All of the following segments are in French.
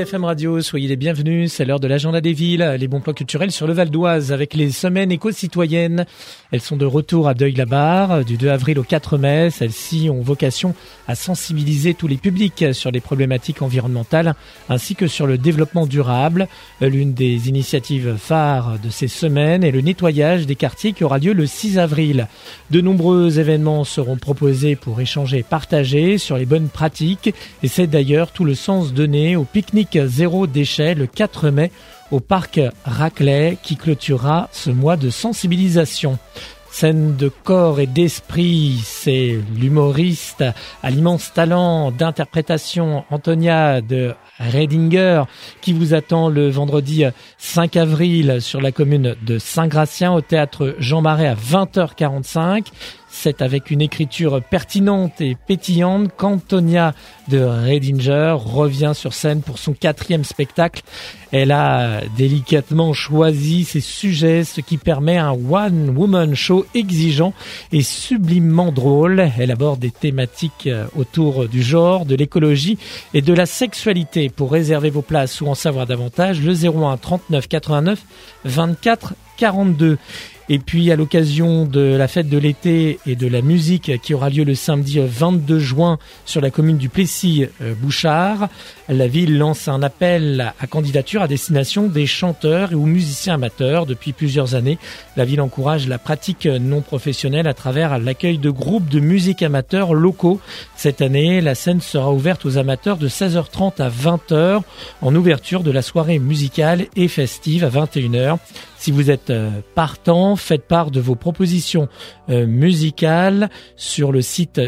IDFM Radio, soyez les bienvenus, c'est l'heure de l'agenda des villes, les bons plans culturels sur le Val d'Oise avec les semaines éco-citoyennes. Elles sont de retour à Deuil-la-Barre du 2 avril au 4 mai. Celles-ci ont vocation à sensibiliser tous les publics sur les problématiques environnementales ainsi que sur le développement durable. L'une des initiatives phares de ces semaines est le nettoyage des quartiers qui aura lieu le 6 avril. De nombreux événements seront proposés pour échanger et partager sur les bonnes pratiques et c'est d'ailleurs tout le sens donné au pique-nique zéro déchet le 4 mai au parc Raclay qui clôturera ce mois de sensibilisation. Scène de corps et d'esprit, c'est l'humoriste à l'immense talent d'interprétation Antonia de Redinger qui vous attend le vendredi 5 avril sur la commune de Saint-Gratien au théâtre Jean Marais à 20h45. C'est avec une écriture pertinente et pétillante qu'Antonia de Redinger revient sur scène pour son 4e spectacle. Elle a délicatement choisi ses sujets, ce qui permet un one-woman show exigeant et sublimement drôle. Elle aborde des thématiques autour du genre, de l'écologie et de la sexualité. Pour réserver vos places ou en savoir davantage, le 01 39 89 24 42. Et puis à l'occasion de la fête de l'été et de la musique qui aura lieu le samedi 22 juin sur la commune du Plessis-Bouchard, la ville lance un appel à candidature à destination des chanteurs ou musiciens amateurs. Depuis plusieurs années, la ville encourage la pratique non professionnelle à travers l'accueil de groupes de musique amateurs locaux. Cette année, la scène sera ouverte aux amateurs de 16h30 à 20h en ouverture de la soirée musicale et festive à 21h. Si vous êtes partant, faites part de vos propositions musicales sur le site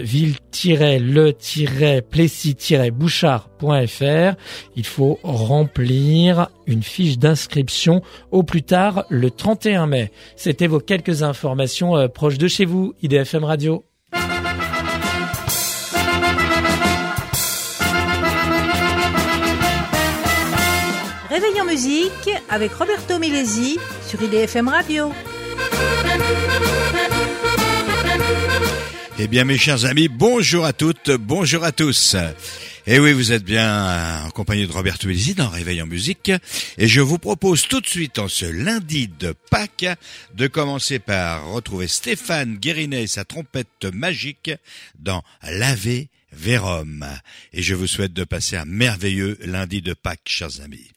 ville-le-plessis-bouchard.fr. Il faut remplir une fiche d'inscription au plus tard le 31 mai. C'était vos quelques informations proches de chez vous, IDFM Radio. Réveil en musique avec Roberto Milesi sur IDFM Radio. Eh bien mes chers amis, bonjour à toutes, bonjour à tous. Et oui, vous êtes bien en compagnie de Roberto Milesi dans Réveil en musique. Et je vous propose tout de suite, en ce lundi de Pâques, de commencer par retrouver Stéphane Guérinet et sa trompette magique dans l'Ave Verum. Et je vous souhaite de passer un merveilleux lundi de Pâques, chers amis.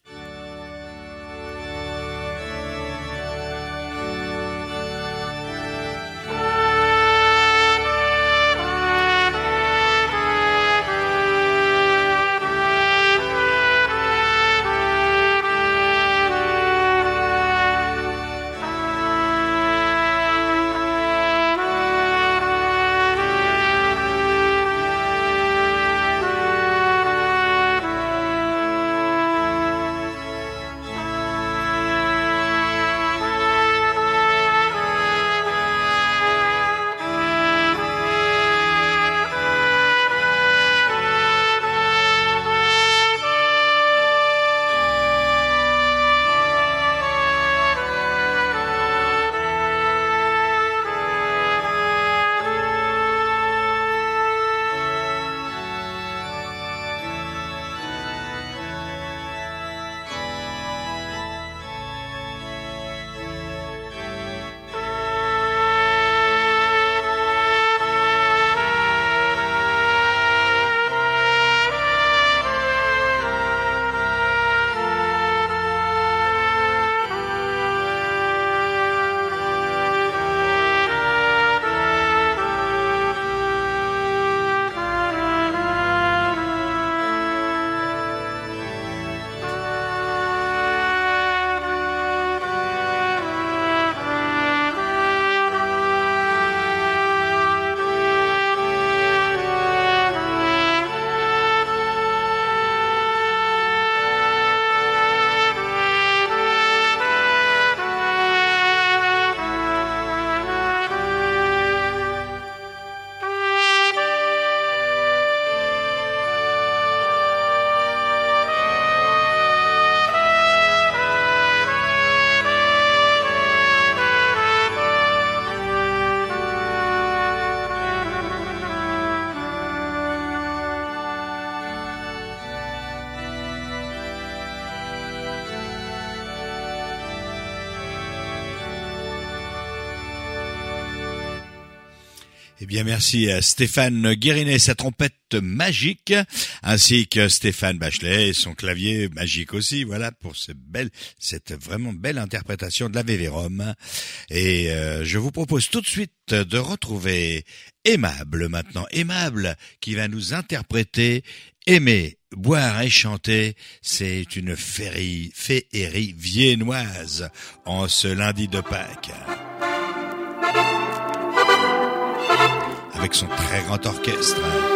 Eh bien, merci à Stéphane Guérinet, sa trompette magique, ainsi que Stéphane Bachelet et son clavier magique aussi. Voilà pour cette vraiment belle interprétation de la Vévérum. Et je vous propose tout de suite de retrouver Aimable maintenant. Aimable qui va nous interpréter Aimer, boire et chanter. C'est une féerie viennoise en ce lundi de Pâques. Avec son très grand orchestre.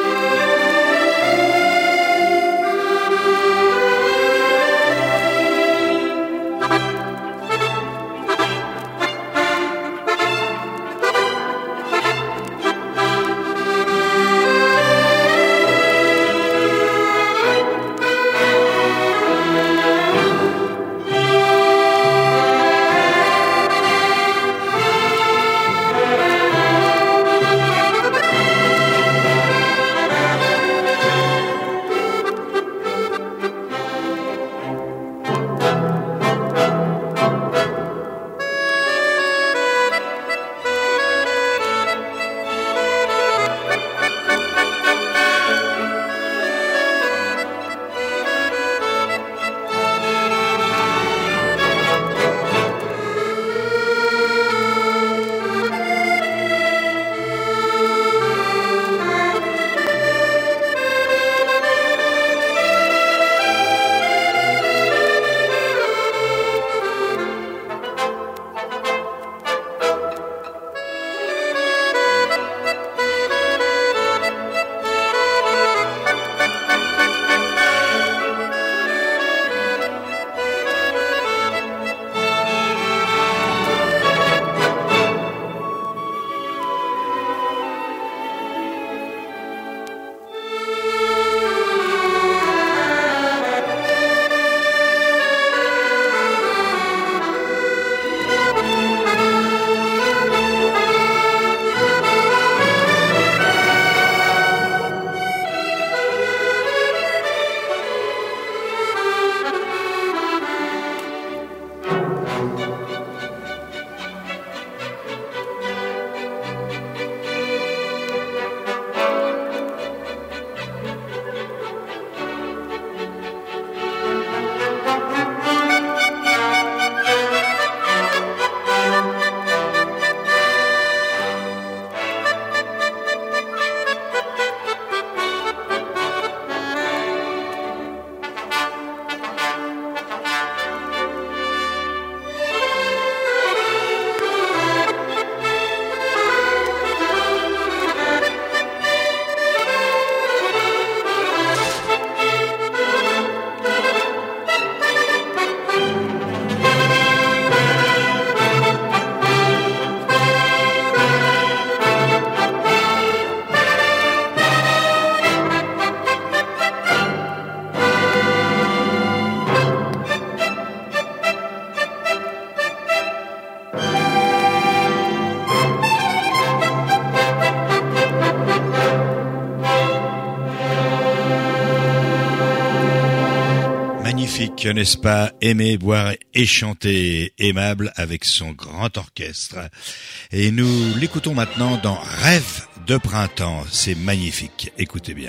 Magnifique, n'est-ce pas? Aimer, boire et chanter. Aimable avec son grand orchestre. Et nous l'écoutons maintenant dans Rêve de printemps. C'est magnifique. Écoutez bien.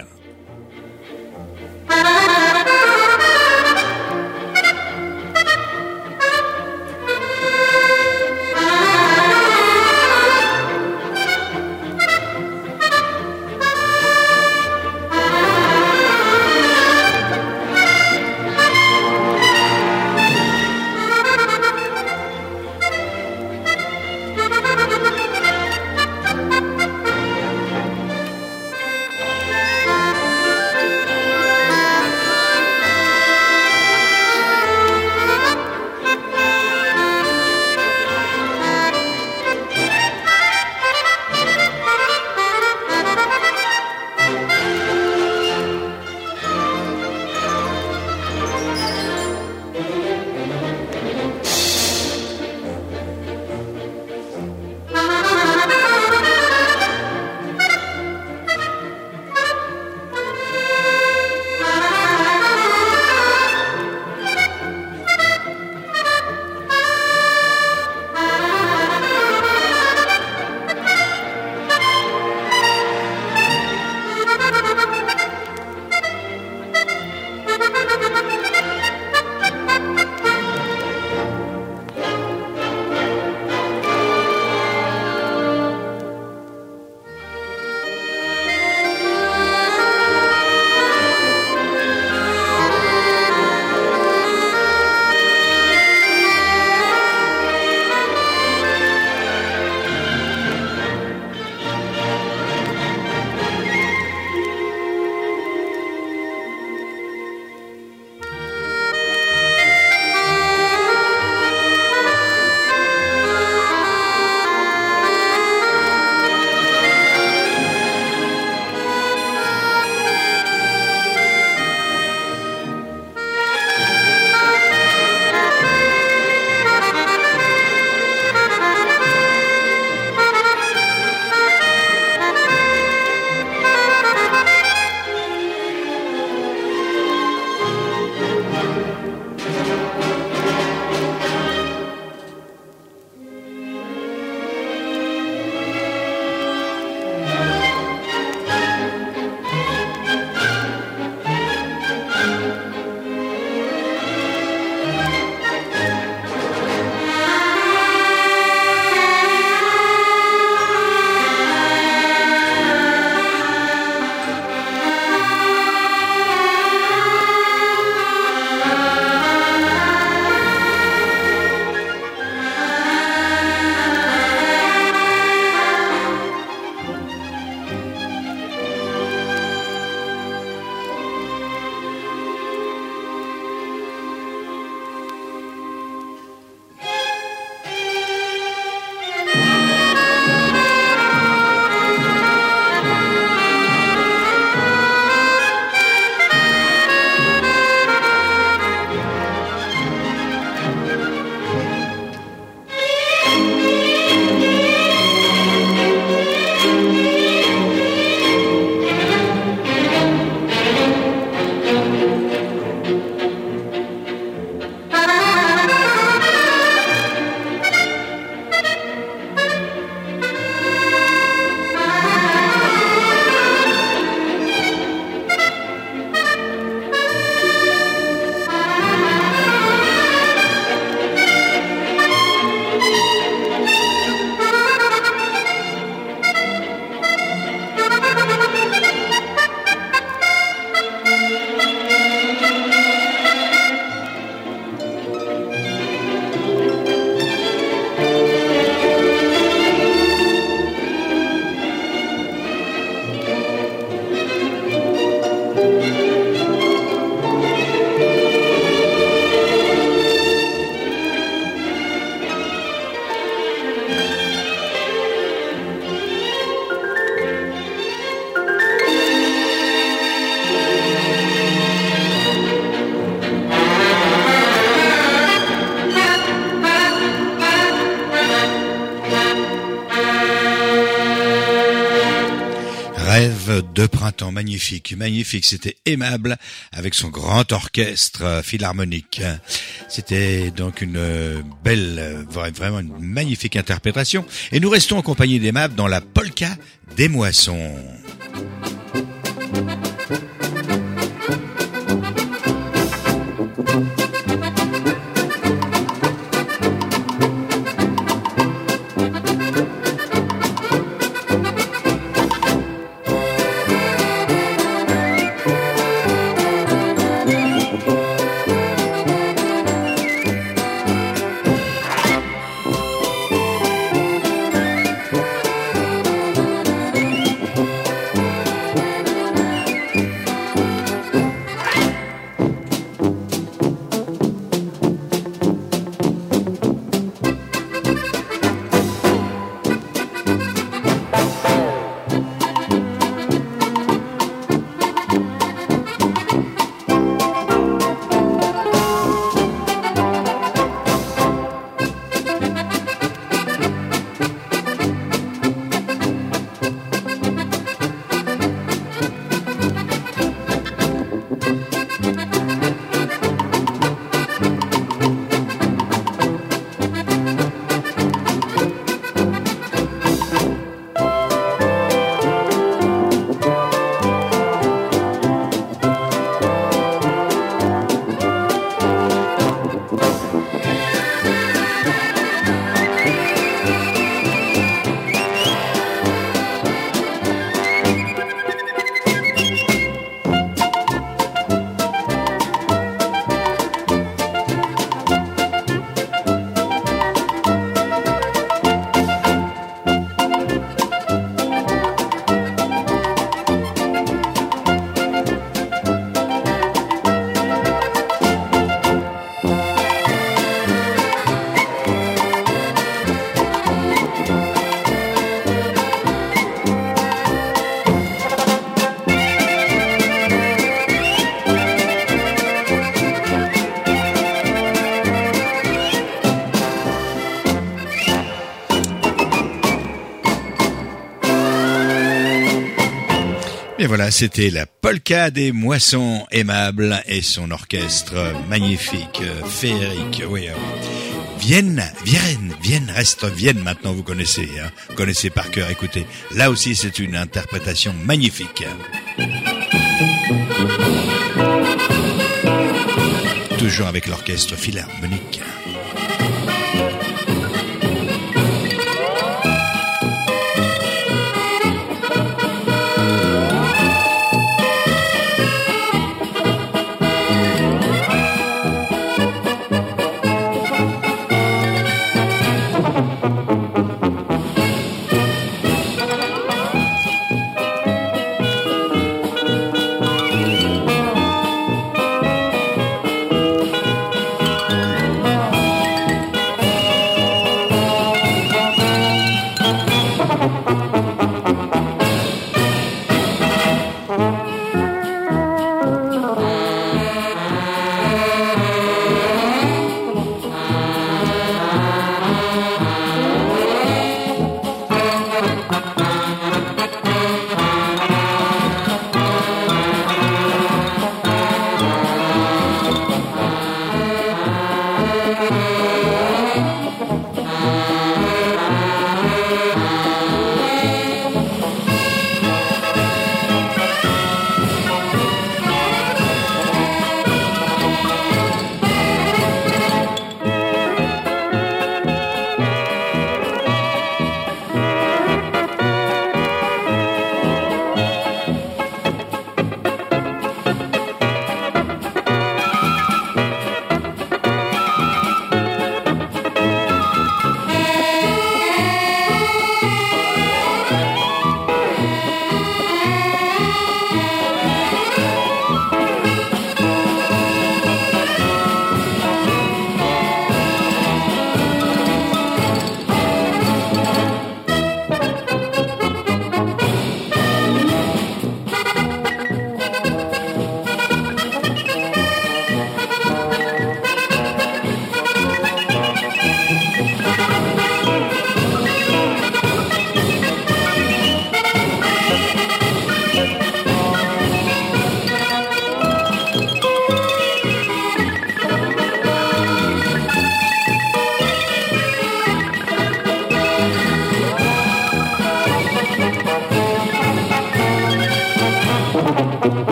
rêve de printemps magnifique, magnifique. C'était Aimable avec son grand orchestre philharmonique. C'était donc une belle, vraiment une magnifique interprétation. Et nous restons en compagnie d'Aimable dans la polka des moissons. Et voilà, c'était la polka des moissons Aimable et son orchestre magnifique, féerique. Oui, Vienne, reste Vienne maintenant, vous connaissez, hein, vous connaissez par cœur, écoutez. Là aussi, c'est une interprétation magnifique. Toujours avec l'orchestre philharmonique.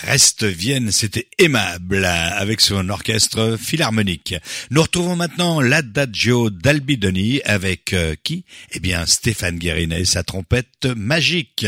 Reste Vienne, c'était aimable avec son orchestre philharmonique. Nous retrouvons maintenant l'Adagio d'Albidoni avec qui? Eh bien Stéphane Guérinet, sa trompette magique.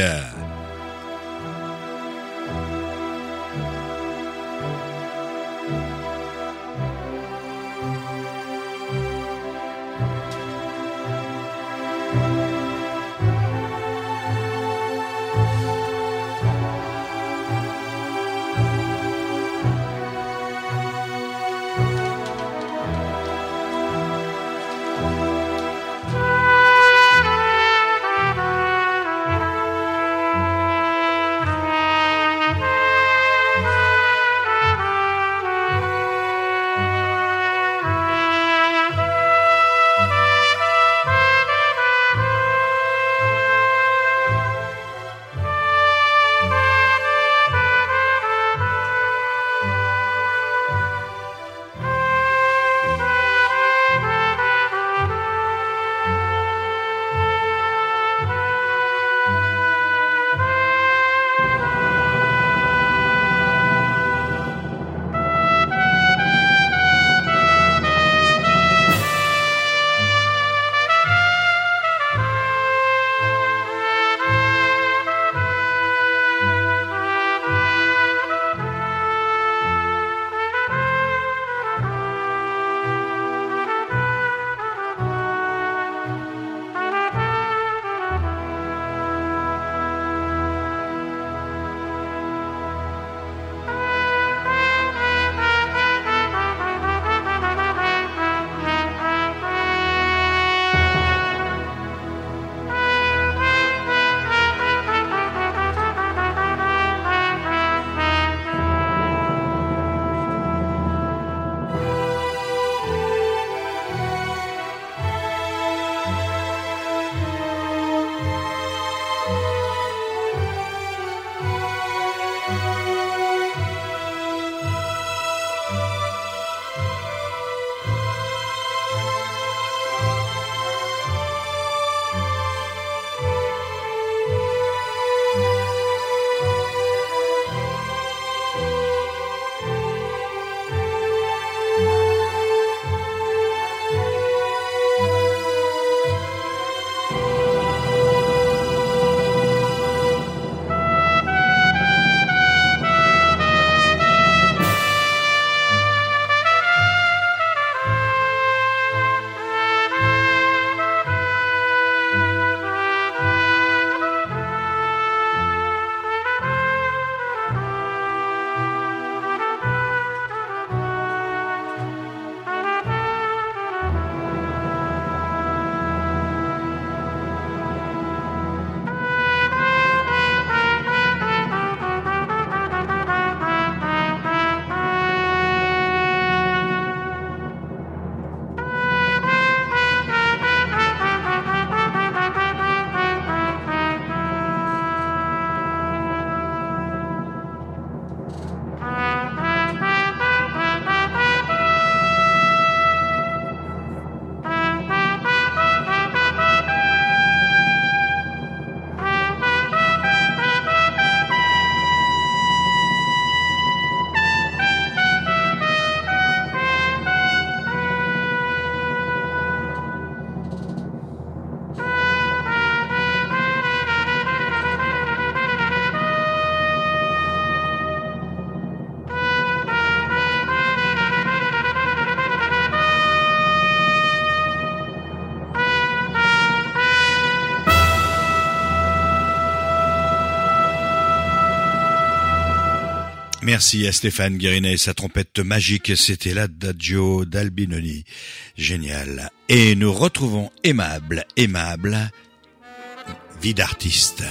Merci à Stéphane Guérinet et sa trompette magique, c'était l'Adagio d'Albinoni. Génial. Et nous retrouvons Aimable, vie d'artiste.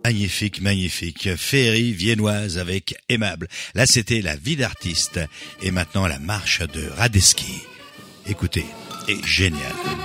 Magnifique, magnifique. Féerie viennoise avec Aimable. Là, c'était La vie d'artiste. Et maintenant, la marche de Radetzky. Écoutez, est génial.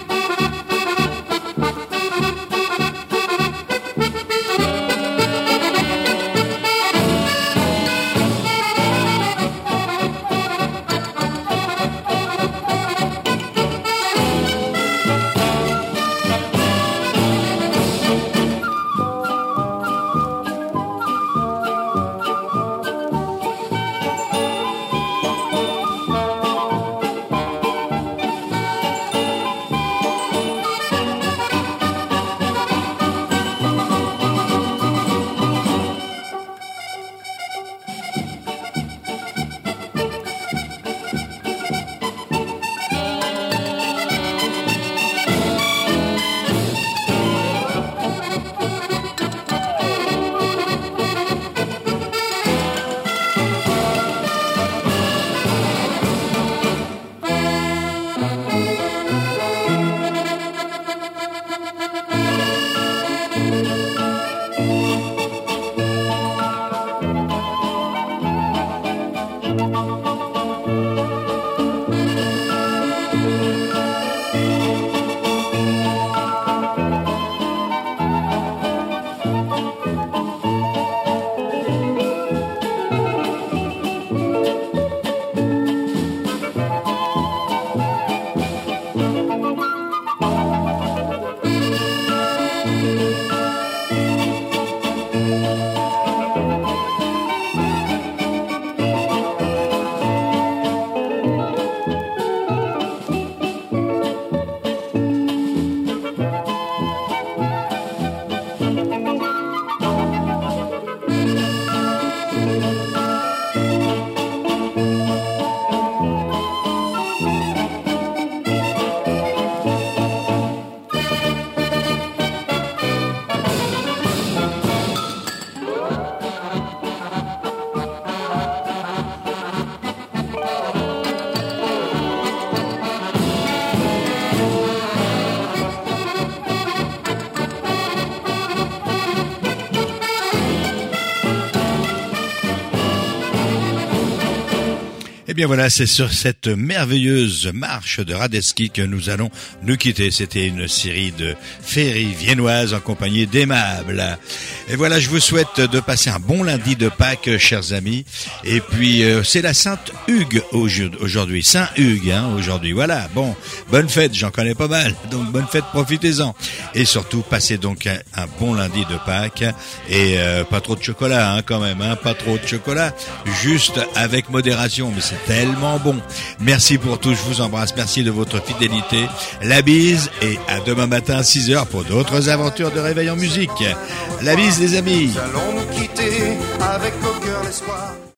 Eh bien voilà, c'est sur cette merveilleuse marche de Radetzky que nous allons nous quitter. C'était une série de féeries viennoises en compagnie d'Aimable. Et voilà, je vous souhaite de passer un bon lundi de Pâques, chers amis. Et puis, c'est la Sainte Hugues aujourd'hui. Saint Hugues, aujourd'hui. Voilà, bon, bonne fête, j'en connais pas mal. Donc, bonne fête, profitez-en. Et surtout, passez donc un bon lundi de Pâques. Et pas trop de chocolat, quand même, pas trop de chocolat. Juste avec modération, mais c'est tellement bon. Merci pour tout, je vous embrasse. Merci de votre fidélité. La bise et à demain matin à 6h pour d'autres aventures de Réveil en musique. La bise, les amis. Nous allons nous quitter avec au cœur l'espoir.